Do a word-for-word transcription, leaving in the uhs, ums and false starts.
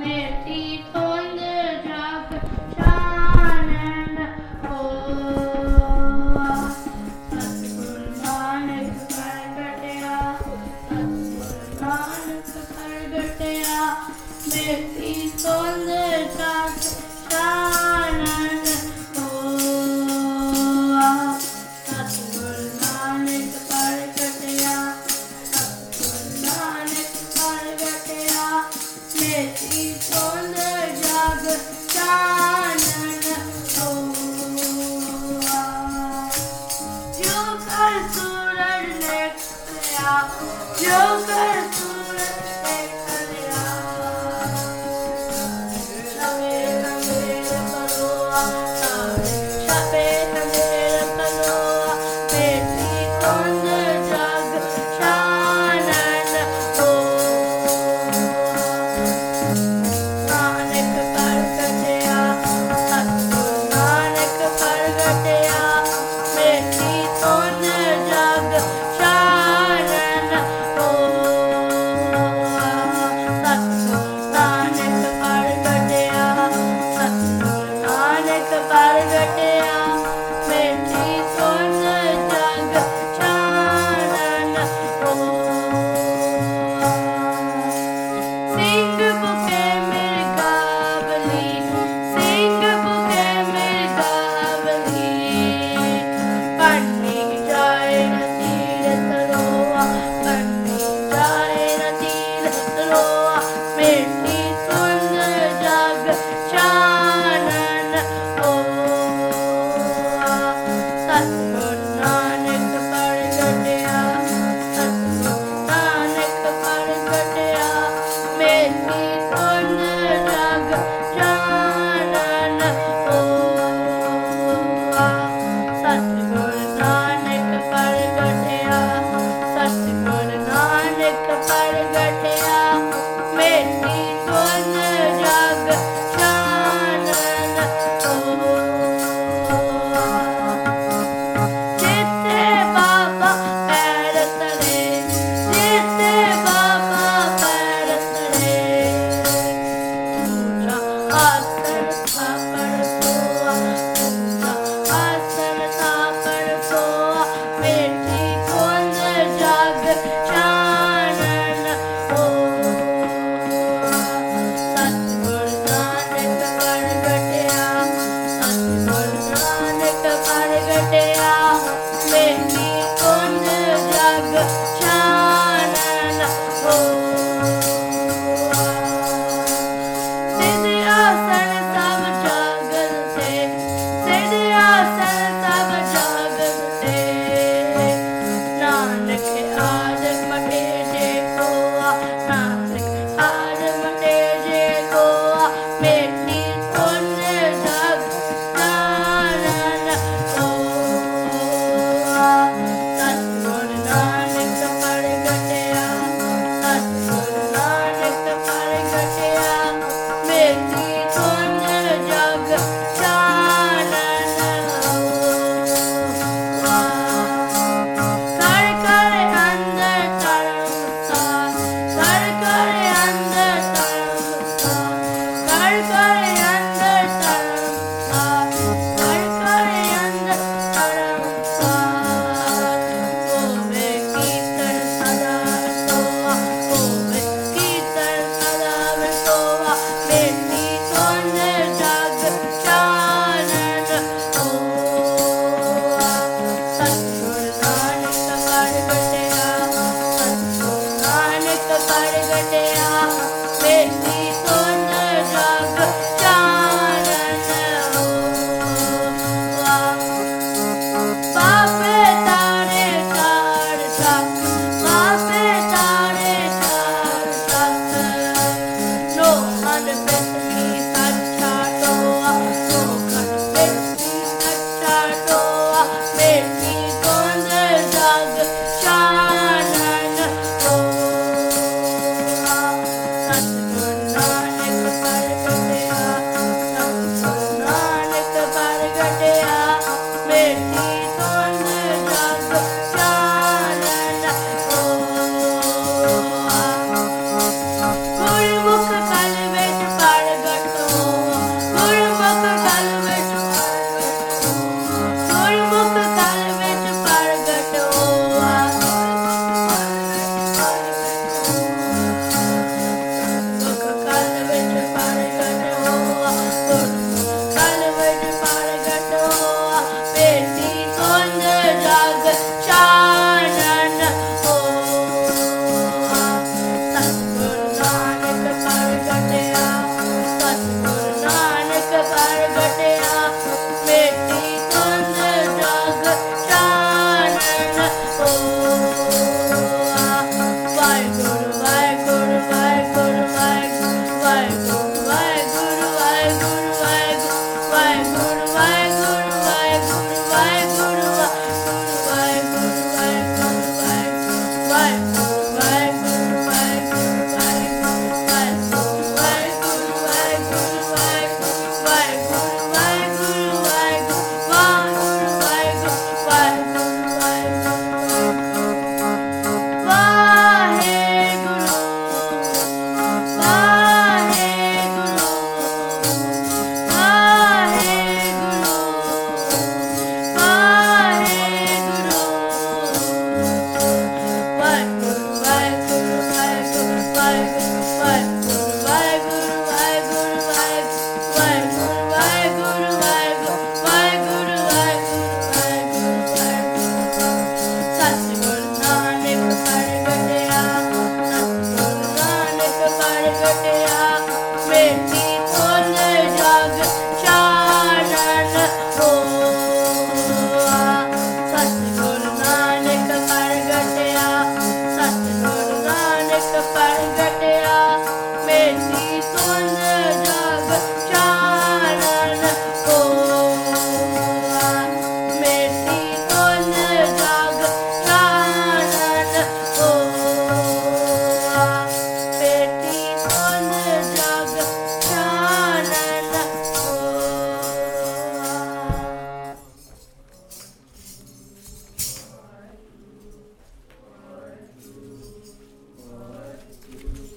ਮੇਰੀ ਧੁੰਦ ਜਗ ਚਾਨਣ ਹੋਆ। ਸਤਿਗੁਰ ਨਾਨਕ ਪ੍ਰਗਟਿਆ, ਸਤਿਗੁਰ ਨਾਨਕ ਪ੍ਰਗਟਿਆ, ਮੇਰੀ ਧੁੰਦ ਜਗ ਚਾਨਣ ਹੋਆ। ਸਤਿਗੁਰ ਨਾਨਕ ਪ੍ਰਗਟਿਆ, ਸਤਿਗੁਰ ਨਾਨਕ ਪ੍ਰਗਟਿਆ, ਮੇਰੀ ਧੁੰਦ ਜਗ ਚਾਨਣ ਹੋਆ। ਜੋ ਕਰ ਸੂਰਜ ਨਿਕਲਿਆ, ਜੋ ਕਰ ਸੂਰਜ ਨਿਕਲਿਆ, ਛਪੇ ਅੰਧੇਰ ਪਰੋਆ, ਛਪੇ ਅੰਧੇਰ ਪਰੋਆ, ਮੇਰੀ ਧੁੰਦ ਜਗ ਚਾਨਣ ਹੋਆ। ਨਾਨਕ ਪ੍ਰਗਟਿਆ, ਸਤਿਗੁਰ ਨਾਨਕ ਪ੍ਰਗਟਿਆ, ਮੇਰੀ ਧੁੰਦ ਜਗ ਚਾਨਣ ਹੋਆ। ਸਤਿਗੁਰ ਨਾਨਕ ਪ੍ਰਗਟਿਆ, ਸਤਿਗੁਰ ਨਾਨਕ ਪ੍ਰਗਟਿਆ, ਮੇਰੀ ਧੁੰਦ ਜਗ ਚਾਨਣ ਹੋਆ। ਸਿੰਘ ਬੁਕੇ ਮਿਰਗਾਵਲੀ, ਸਿੰਘ ਬੁਕੇ ਮਿਰਗਾਵਲੀ, ਪੰਨੀ ਜਾਏ ਨ ਤੀਰਥ ਲੋਆ, ਪੰਨੀ ਜਾਏ ਨ ਤੀਰਥ ਲੋਆ, ਮੇਰੀ ਧੁੰਦ ਜਗ ਚਾਨਣ ਹੋਆ। ਸਤਿਗੁਰ ਨਾਨਕ ਪ੍ਰਗਟਿਆ, ਸਤਿਗੁਰ ਨਾਨਕ ਪ੍ਰਗਟਿਆ, ਮੇਰੀ ਧੁੰਦ ਜਗ ਚਾਨਣ ਹੋਆ। ਸਤਿਗੁਰ ਨਾਨਕ ਪ੍ਰਗਟਿਆ, ਸਤਿਗੁਰ ਨਾਨਕ ਪ੍ਰਗਟਿਆ, ਮੇਰੀ ਵਾਹਿਗੁਰੂ ਵਾਹਿਗੁਰੂ ਵਾਹਿਗੁਰੂ ਵਾਹਿਗੁਰੂ ਵਾਹਿਗੁਰੂ ਵਾਹਿਗੁਰੂ ਵਾਹਿਗੁਰੂ ਵਾਹਿਗੁਰੂ ਸਤਿਗੁਰੂ ਨਾਨਕ ਪ੍ਰਗਟਿਆ ਸਤਿਗੁਰੂ ਨਾਨਕ ਪ੍ਰਗਟਿਆ ਬੇਟੀ